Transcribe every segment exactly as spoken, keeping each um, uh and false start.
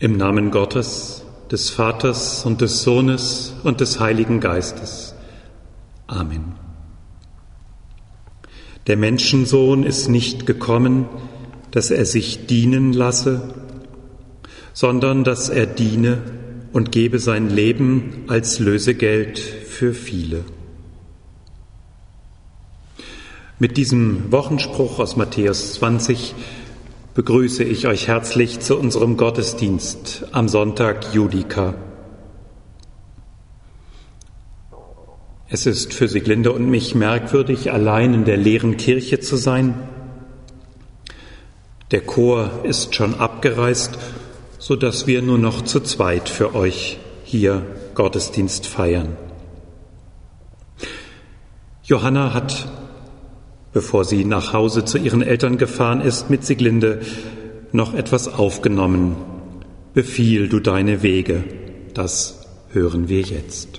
Im Namen Gottes, des Vaters und des Sohnes und des Heiligen Geistes. Amen. Der Menschensohn ist nicht gekommen, dass er sich dienen lasse, sondern dass er diene und gebe sein Leben als Lösegeld für viele. Mit diesem Wochenspruch aus Matthäus zwanzig begrüße ich euch herzlich zu unserem Gottesdienst am Sonntag Judica. Es ist für Sieglinde und mich merkwürdig, allein in der leeren Kirche zu sein. Der Chor ist schon abgereist, so dass wir nur noch zu zweit für euch hier Gottesdienst feiern. Johanna hat, bevor sie nach Hause zu ihren Eltern gefahren ist, mit Sieglinde noch etwas aufgenommen. Befiehl du deine Wege, das hören wir jetzt.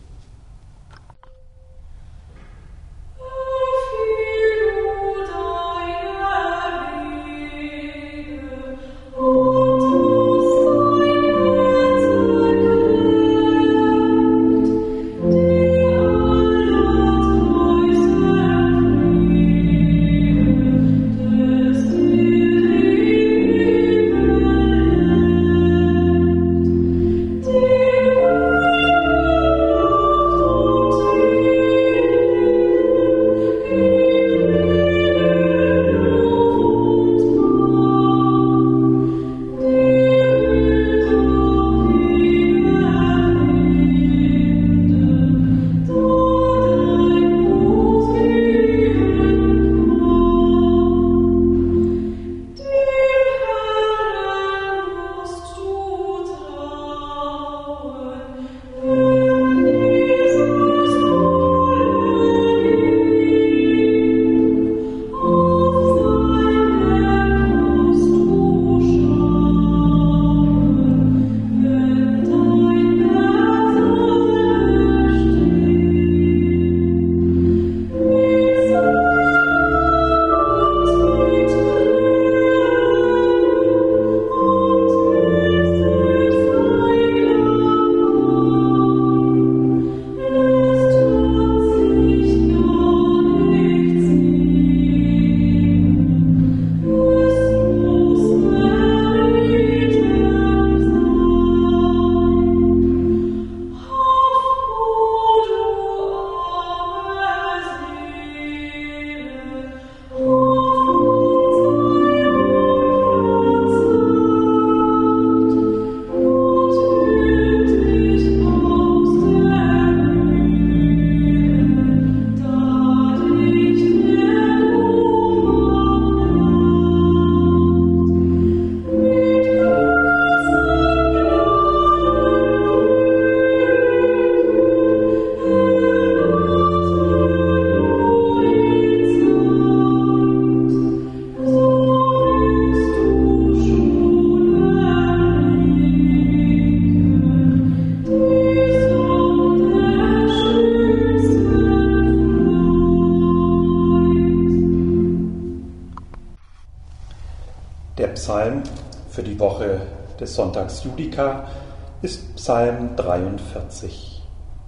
Psalm für die Woche des Sonntags Judica ist Psalm dreiundvierzig.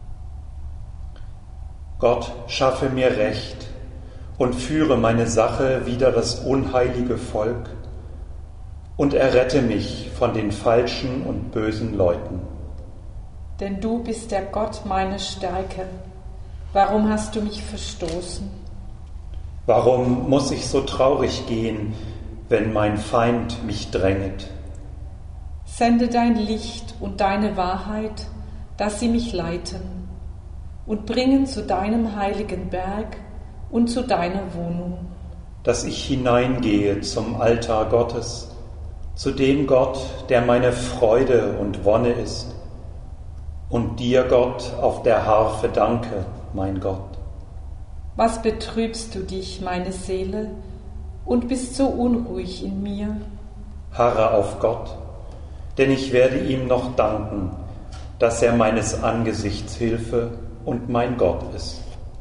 Gott, schaffe mir Recht und führe meine Sache wider das unheilige Volk und errette mich von den falschen und bösen Leuten. Denn du bist der Gott meiner Stärke. Warum hast du mich verstoßen? Warum muss ich so traurig gehen, wenn mein Feind mich dränget? Sende dein Licht und deine Wahrheit, dass sie mich leiten und bringen zu deinem heiligen Berg und zu deiner Wohnung. Dass ich hineingehe zum Altar Gottes, zu dem Gott, der meine Freude und Wonne ist, und dir, Gott, auf der Harfe danke, mein Gott. Was betrübst du dich, meine Seele, und bist so unruhig in mir? Harre auf Gott, denn ich werde ihm noch danken, dass er meines Angesichts Hilfe und mein Gott ist.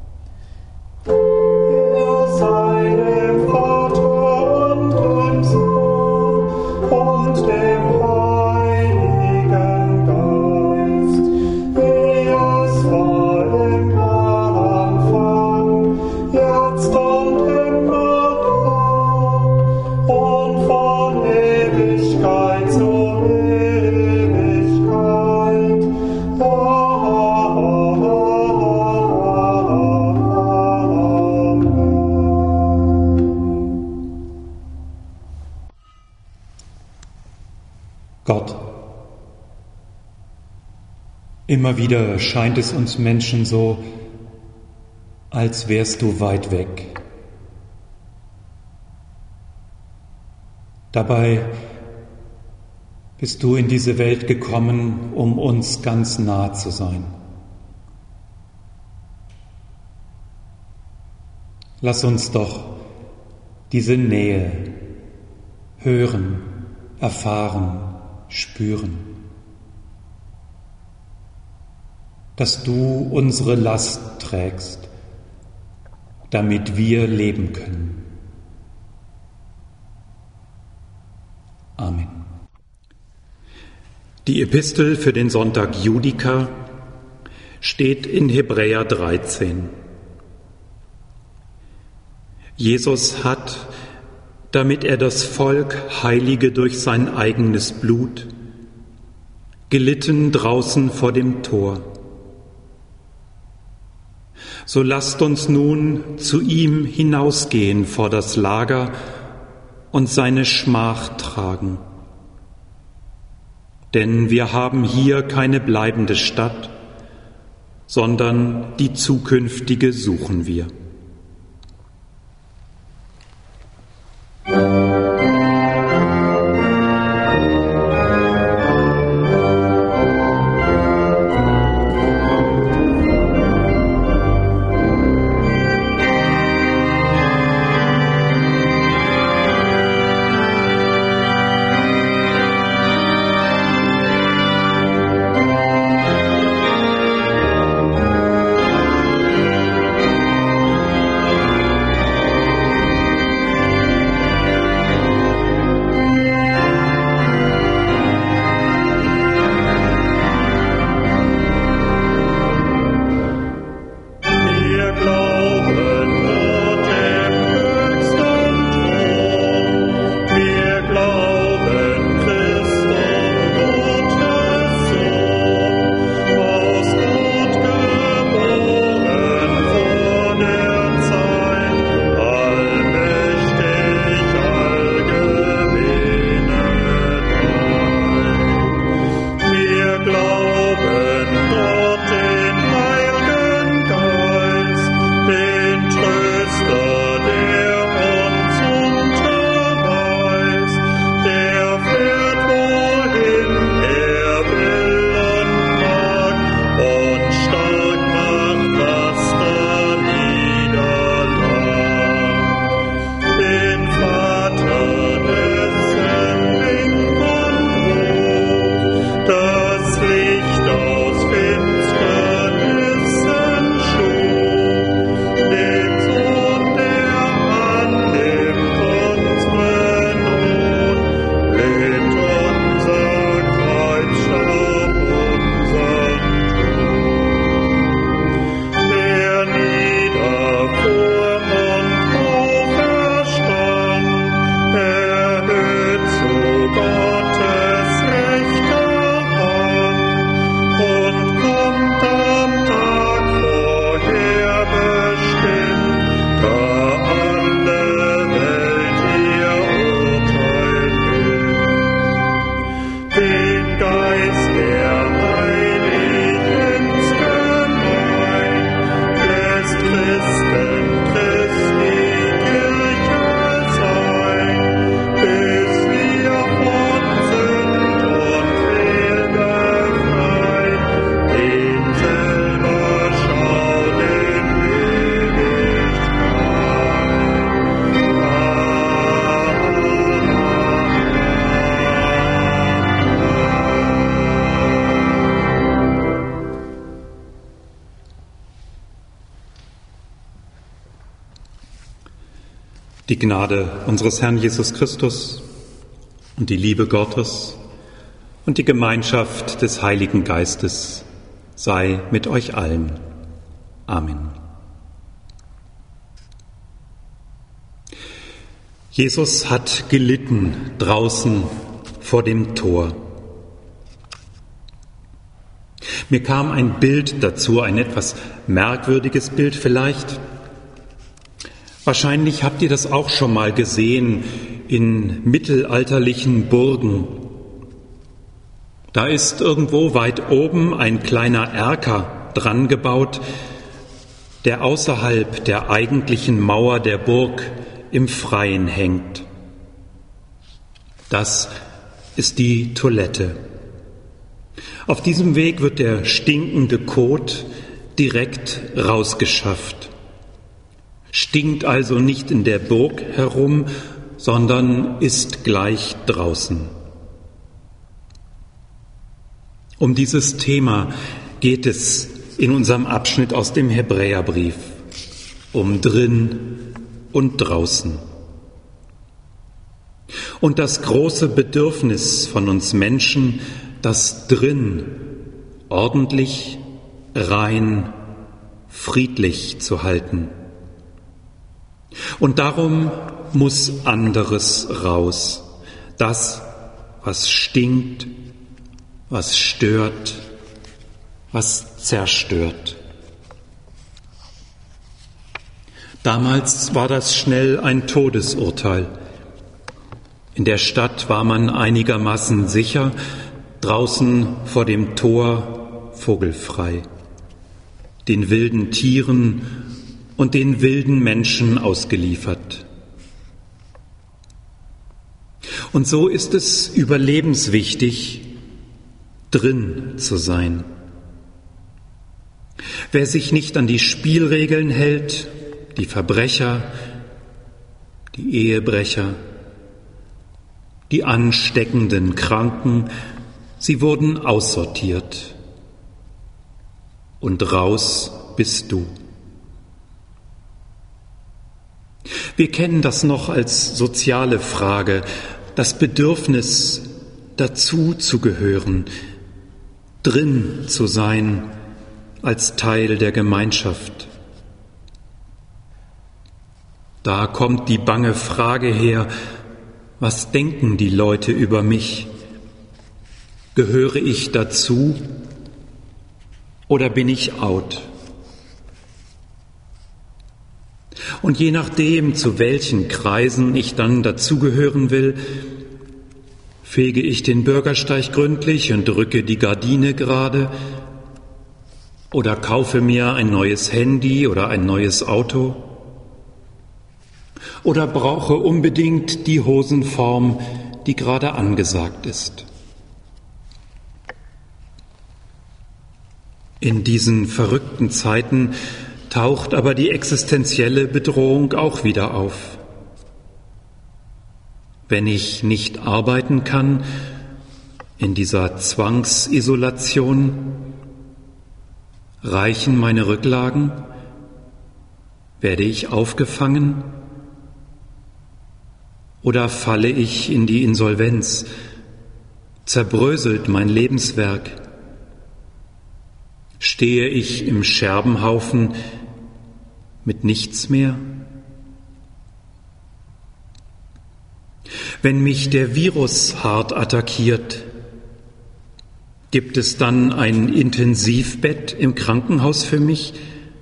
Er sei dem Vater und dem Sohn und dem Heiligen Gott, immer wieder scheint es uns Menschen so, als wärst du weit weg. Dabei bist du in diese Welt gekommen, um uns ganz nah zu sein. Lass uns doch diese Nähe hören, erfahren, spüren. Dass du unsere Last trägst, damit wir leben können. Amen. Die Epistel für den Sonntag Judica steht in Hebräer dreizehn. Jesus hat, damit er das Volk heilige durch sein eigenes Blut, gelitten draußen vor dem Tor. So lasst uns nun zu ihm hinausgehen vor das Lager und seine Schmach tragen. Denn wir haben hier keine bleibende Stadt, sondern die zukünftige suchen wir. Die Gnade unseres Herrn Jesus Christus und die Liebe Gottes und die Gemeinschaft des Heiligen Geistes sei mit euch allen. Amen. Jesus hat gelitten draußen vor dem Tor. Mir kam ein Bild dazu, ein etwas merkwürdiges Bild vielleicht. Wahrscheinlich habt ihr das auch schon mal gesehen in mittelalterlichen Burgen. Da ist irgendwo weit oben ein kleiner Erker dran gebaut, der außerhalb der eigentlichen Mauer der Burg im Freien hängt. Das ist die Toilette. Auf diesem Weg wird der stinkende Kot direkt rausgeschafft. Stinkt also nicht in der Burg herum, sondern ist gleich draußen. Um dieses Thema geht es in unserem Abschnitt aus dem Hebräerbrief, um drin und draußen. Und das große Bedürfnis von uns Menschen, das drin ordentlich, rein, friedlich zu halten. Und darum muss anderes raus. Das, was stinkt, was stört, was zerstört. Damals war das schnell ein Todesurteil. In der Stadt war man einigermaßen sicher, draußen vor dem Tor vogelfrei, den wilden Tieren und den wilden Menschen ausgeliefert. Und so ist es überlebenswichtig, drin zu sein. Wer sich nicht an die Spielregeln hält, die Verbrecher, die Ehebrecher, die ansteckenden Kranken, sie wurden aussortiert. Und raus bist du. Wir kennen das noch als soziale Frage, das Bedürfnis, dazu zu gehören, drin zu sein, als Teil der Gemeinschaft. Da kommt die bange Frage her, was denken die Leute über mich? Gehöre ich dazu oder bin ich out? Und je nachdem, zu welchen Kreisen ich dann dazugehören will, fege ich den Bürgersteig gründlich und rücke die Gardine gerade oder kaufe mir ein neues Handy oder ein neues Auto oder brauche unbedingt die Hosenform, die gerade angesagt ist. In diesen verrückten Zeiten taucht aber die existenzielle Bedrohung auch wieder auf. Wenn ich nicht arbeiten kann, in dieser Zwangsisolation, reichen meine Rücklagen? Werde ich aufgefangen? Oder falle ich in die Insolvenz? Zerbröselt mein Lebenswerk? Stehe ich im Scherbenhaufen mit nichts mehr? Wenn mich der Virus hart attackiert, gibt es dann ein Intensivbett im Krankenhaus für mich?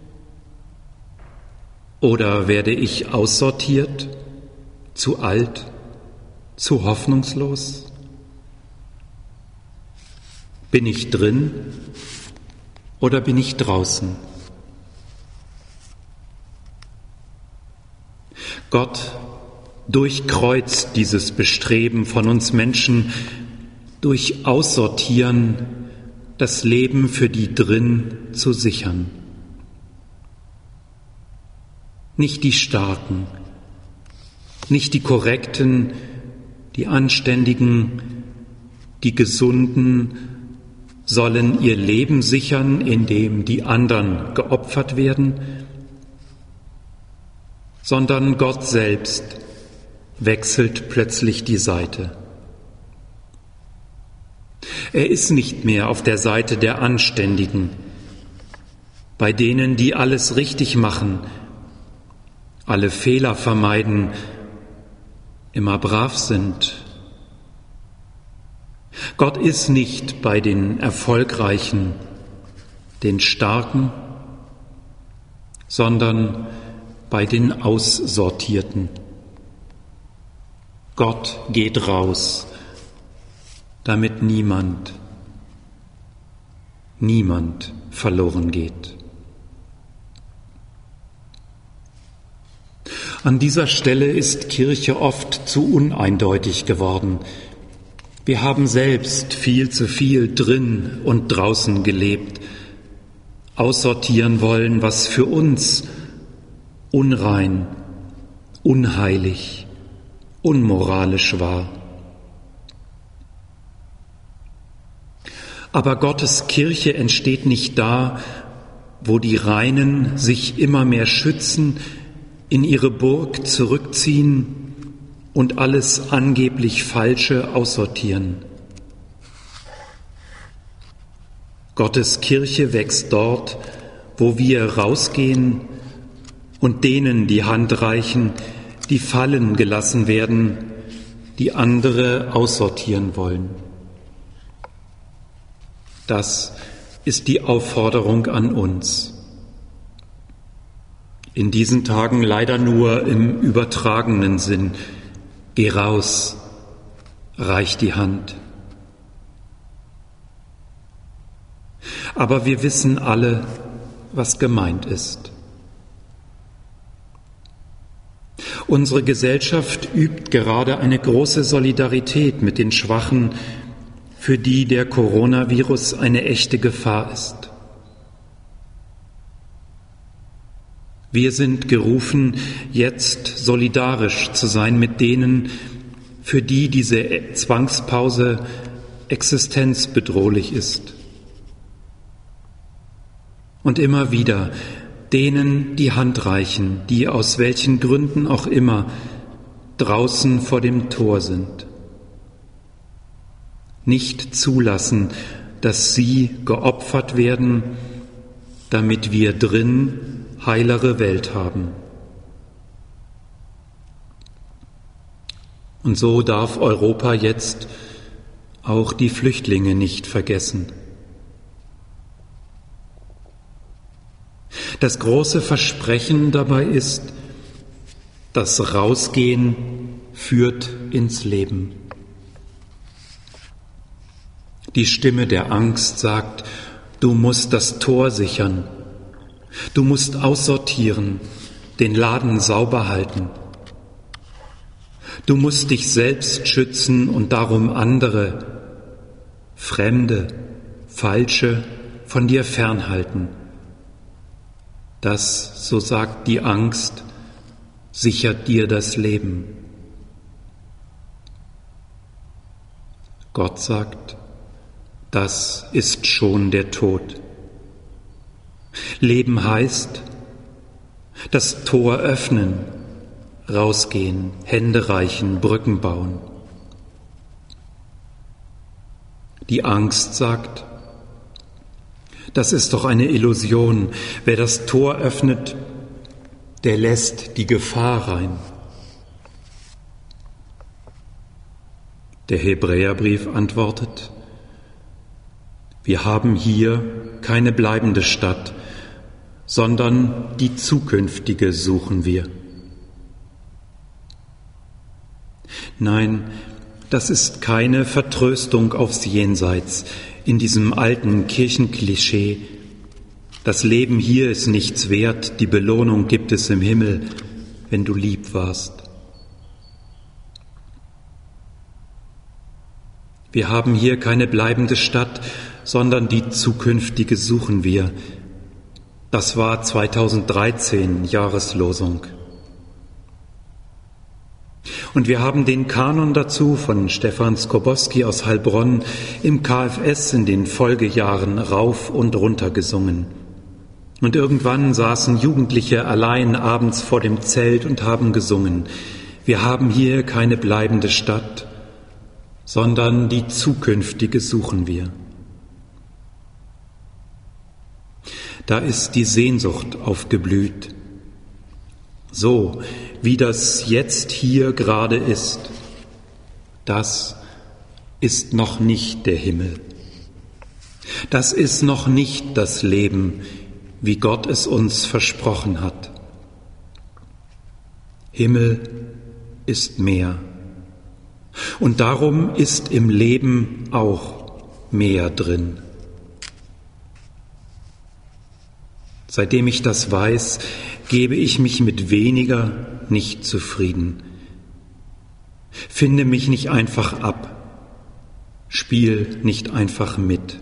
Oder werde ich aussortiert, zu alt, zu hoffnungslos? Bin ich drin oder bin ich draußen? Gott durchkreuzt dieses Bestreben von uns Menschen, durch Aussortieren das Leben für die drin zu sichern. Nicht die Starken, nicht die Korrekten, die Anständigen, die Gesunden sollen ihr Leben sichern, indem die anderen geopfert werden, sondern Gott selbst wechselt plötzlich die Seite. Er ist nicht mehr auf der Seite der Anständigen, bei denen, die alles richtig machen, alle Fehler vermeiden, immer brav sind. Gott ist nicht bei den Erfolgreichen, den Starken, sondern bei den Aussortierten. Gott geht raus, damit niemand niemand verloren geht. An dieser Stelle ist Kirche oft zu uneindeutig geworden. Wir haben selbst viel zu viel drin und draußen gelebt, aussortieren wollen, was für uns unrein, unheilig, unmoralisch war. Aber Gottes Kirche entsteht nicht da, wo die Reinen sich immer mehr schützen, in ihre Burg zurückziehen und alles angeblich Falsche aussortieren. Gottes Kirche wächst dort, wo wir rausgehen und denen die Hand reichen, die fallen gelassen werden, die andere aussortieren wollen. Das ist die Aufforderung an uns. In diesen Tagen leider nur im übertragenen Sinn. Geh raus, reich die Hand. Aber wir wissen alle, was gemeint ist. Unsere Gesellschaft übt gerade eine große Solidarität mit den Schwachen, für die der Coronavirus eine echte Gefahr ist. Wir sind gerufen, jetzt solidarisch zu sein mit denen, für die diese Zwangspause existenzbedrohlich ist. Und immer wieder denen die Hand reichen, die aus welchen Gründen auch immer draußen vor dem Tor sind. Nicht zulassen, dass sie geopfert werden, damit wir drin heilere Welt haben. Und so darf Europa jetzt auch die Flüchtlinge nicht vergessen. Das große Versprechen dabei ist, das Rausgehen führt ins Leben. Die Stimme der Angst sagt, du musst das Tor sichern. Du musst aussortieren, den Laden sauber halten. Du musst dich selbst schützen und darum andere, Fremde, Falsche von dir fernhalten. Das, so sagt die Angst, sichert dir das Leben. Gott sagt, das ist schon der Tod. Leben heißt, das Tor öffnen, rausgehen, Hände reichen, Brücken bauen. Die Angst sagt, das ist doch eine Illusion. Wer das Tor öffnet, der lässt die Gefahr rein. Der Hebräerbrief antwortet, wir haben hier keine bleibende Stadt, sondern die zukünftige suchen wir. Nein, das ist keine Vertröstung aufs Jenseits in diesem alten Kirchenklischee. Das Leben hier ist nichts wert, die Belohnung gibt es im Himmel, wenn du lieb warst. Wir haben hier keine bleibende Stadt, sondern die zukünftige suchen wir. Das war zweitausenddreizehn Jahreslosung. Und wir haben den Kanon dazu von Stefan Skobowski aus Heilbronn im K F S in den Folgejahren rauf und runter gesungen. Und irgendwann saßen Jugendliche allein abends vor dem Zelt und haben gesungen. Wir haben hier keine bleibende Stadt, sondern die zukünftige suchen wir. Da ist die Sehnsucht aufgeblüht. So, wie das jetzt hier gerade ist, das ist noch nicht der Himmel. Das ist noch nicht das Leben, wie Gott es uns versprochen hat. Himmel ist mehr. Und darum ist im Leben auch mehr drin. Seitdem ich das weiß, gebe ich mich mit weniger nicht zufrieden. Finde mich nicht einfach ab. Spiel nicht einfach mit.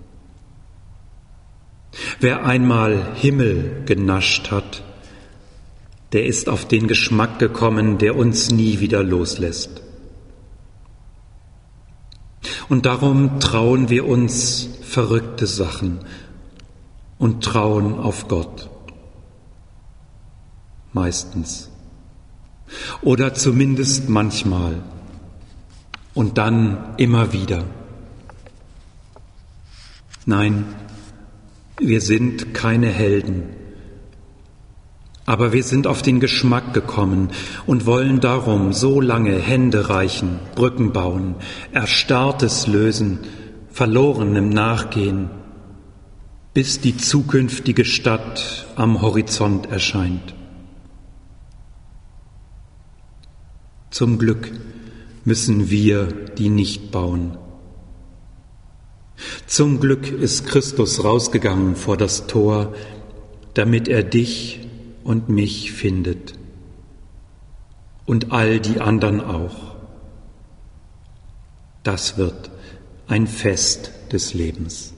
Wer einmal Himmel genascht hat, der ist auf den Geschmack gekommen, der uns nie wieder loslässt. Und darum trauen wir uns verrückte Sachen und trauen auf Gott. Meistens. Oder zumindest manchmal. Und dann immer wieder. Nein, wir sind keine Helden. Aber wir sind auf den Geschmack gekommen und wollen darum so lange Hände reichen, Brücken bauen, Erstarrtes lösen, Verlorenem nachgehen, bis die zukünftige Stadt am Horizont erscheint. Zum Glück müssen wir die nicht bauen. Zum Glück ist Christus rausgegangen vor das Tor, damit er dich und mich findet und all die anderen auch. Das wird ein Fest des Lebens.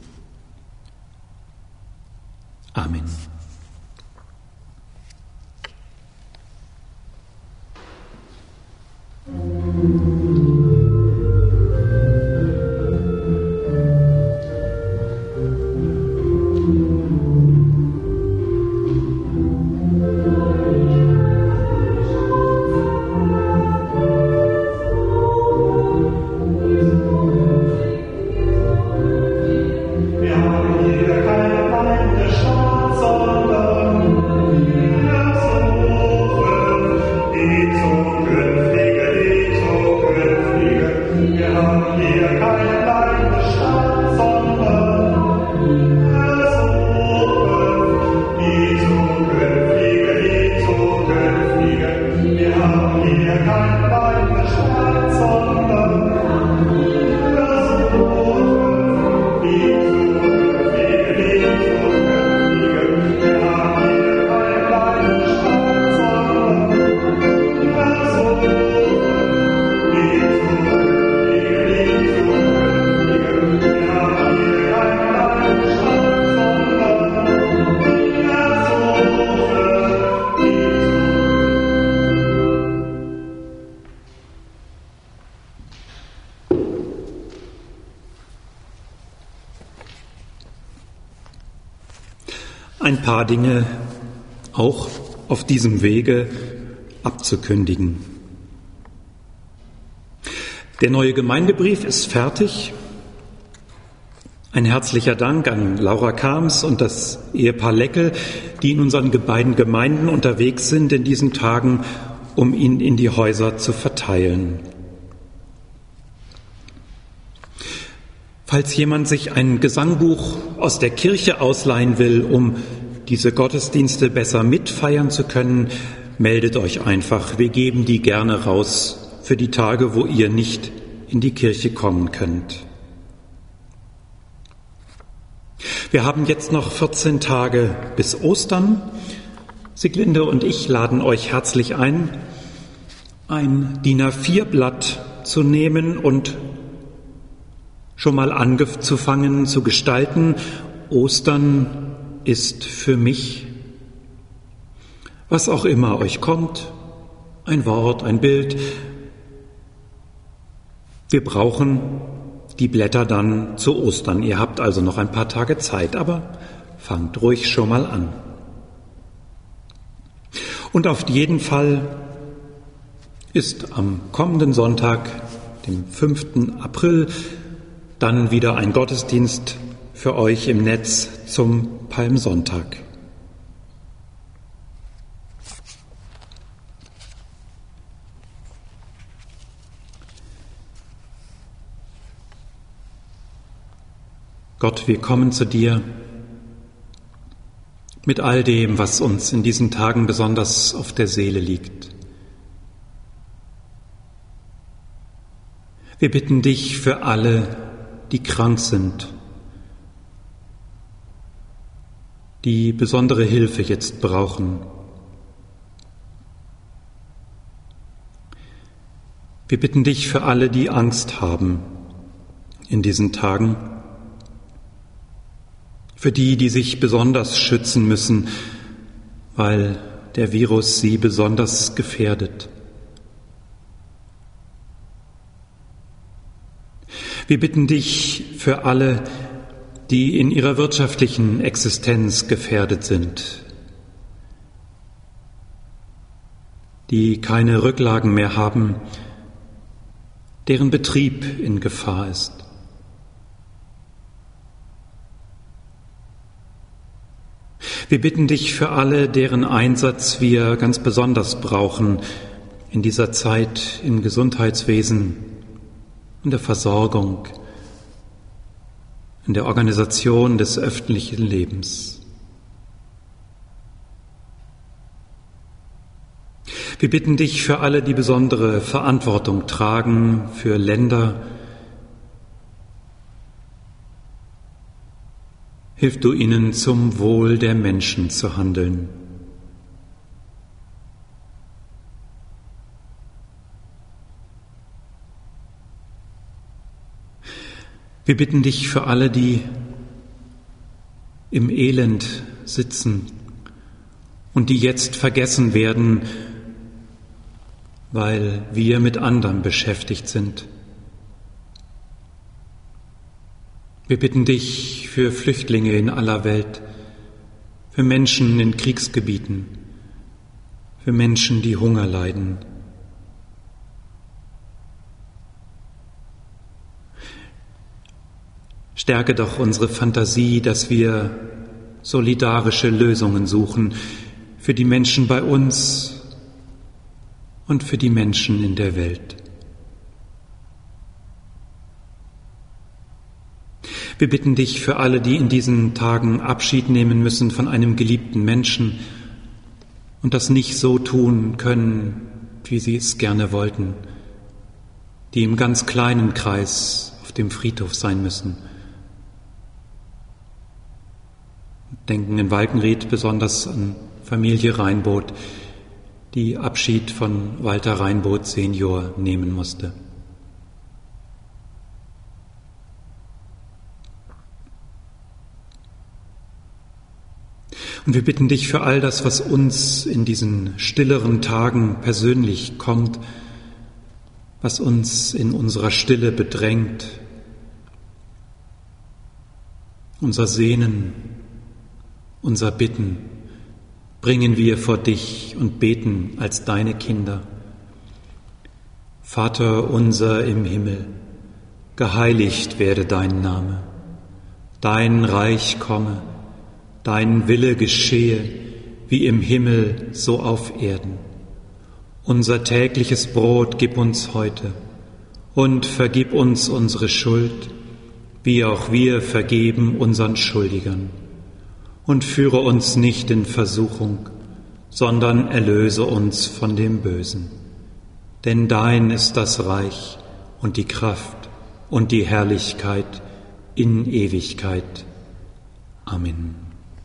Amen. Ein paar Dinge auch auf diesem Wege abzukündigen. Der neue Gemeindebrief ist fertig. Ein herzlicher Dank an Laura Kams und das Ehepaar Leckel, die in unseren beiden Gemeinden unterwegs sind in diesen Tagen, um ihn in die Häuser zu verteilen. Falls jemand sich ein Gesangbuch aus der Kirche ausleihen will, um diese Gottesdienste besser mitfeiern zu können, meldet euch einfach. Wir geben die gerne raus für die Tage, wo ihr nicht in die Kirche kommen könnt. Wir haben jetzt noch vierzehn Tage bis Ostern. Sieglinde und ich laden euch herzlich ein, ein D I N A vier Blatt zu nehmen und schon mal angefangen zu gestalten. Ostern ist für mich, was auch immer euch kommt, ein Wort, ein Bild. Wir brauchen die Blätter dann zu Ostern. Ihr habt also noch ein paar Tage Zeit, aber fangt ruhig schon mal an. Und auf jeden Fall ist am kommenden Sonntag, dem fünften April, dann wieder ein Gottesdienst für euch im Netz zum Palmsonntag. Gott, wir kommen zu dir mit all dem, was uns in diesen Tagen besonders auf der Seele liegt. Wir bitten dich für alle, die krank sind, die besondere Hilfe jetzt brauchen. Wir bitten dich für alle, die Angst haben in diesen Tagen, für die, die sich besonders schützen müssen, weil der Virus sie besonders gefährdet. Wir bitten dich für alle, die in ihrer wirtschaftlichen Existenz gefährdet sind, die keine Rücklagen mehr haben, deren Betrieb in Gefahr ist. Wir bitten dich für alle, deren Einsatz wir ganz besonders brauchen in dieser Zeit im Gesundheitswesen, in der Versorgung, in der Organisation des öffentlichen Lebens. Wir bitten dich für alle, die besondere Verantwortung tragen, für Länder. Hilf du ihnen, zum Wohl der Menschen zu handeln. Wir bitten dich für alle, die im Elend sitzen und die jetzt vergessen werden, weil wir mit anderen beschäftigt sind. Wir bitten dich für Flüchtlinge in aller Welt, für Menschen in Kriegsgebieten, für Menschen, die Hunger leiden. Stärke doch unsere Fantasie, dass wir solidarische Lösungen suchen für die Menschen bei uns und für die Menschen in der Welt. Wir bitten dich für alle, die in diesen Tagen Abschied nehmen müssen von einem geliebten Menschen und das nicht so tun können, wie sie es gerne wollten, die im ganz kleinen Kreis auf dem Friedhof sein müssen. Denken in Walkenried besonders an Familie Reinboth, die Abschied von Walter Reinboth Senior nehmen musste. Und wir bitten dich für all das, was uns in diesen stilleren Tagen persönlich kommt, was uns in unserer Stille bedrängt, unser Sehnen, unser Bitten, bringen wir vor dich und beten als deine Kinder. Vater unser im Himmel, geheiligt werde dein Name, dein Reich komme, dein Wille geschehe, wie im Himmel, so auf Erden. Unser tägliches Brot gib uns heute und vergib uns unsere Schuld, wie auch wir vergeben unseren Schuldigern. Und führe uns nicht in Versuchung, sondern erlöse uns von dem Bösen. Denn dein ist das Reich und die Kraft und die Herrlichkeit in Ewigkeit. Amen.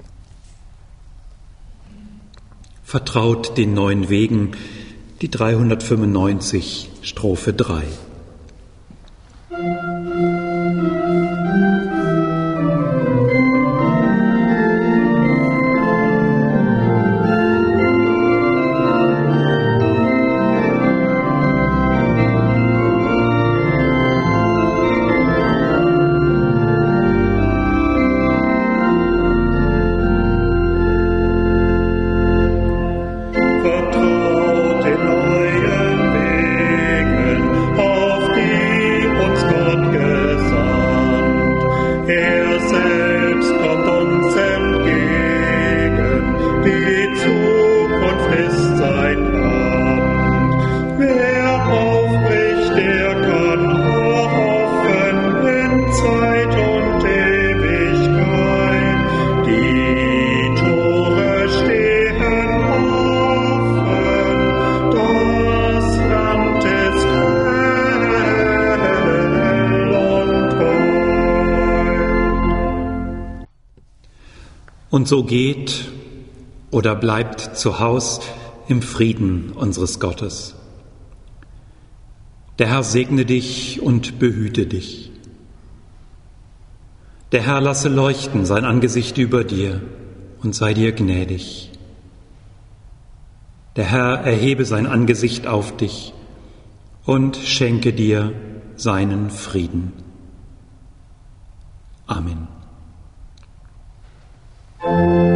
Vertraut den neuen Wegen, die dreihundertfünfundneunzig, Strophe drei. Vertraut den neuen Wegen, auf die uns Gott Und so geht oder bleibt zu Haus im Frieden unseres Gottes. Der Herr segne dich und behüte dich. Der Herr lasse leuchten sein Angesicht über dir und sei dir gnädig. Der Herr erhebe sein Angesicht auf dich und schenke dir seinen Frieden. Amen.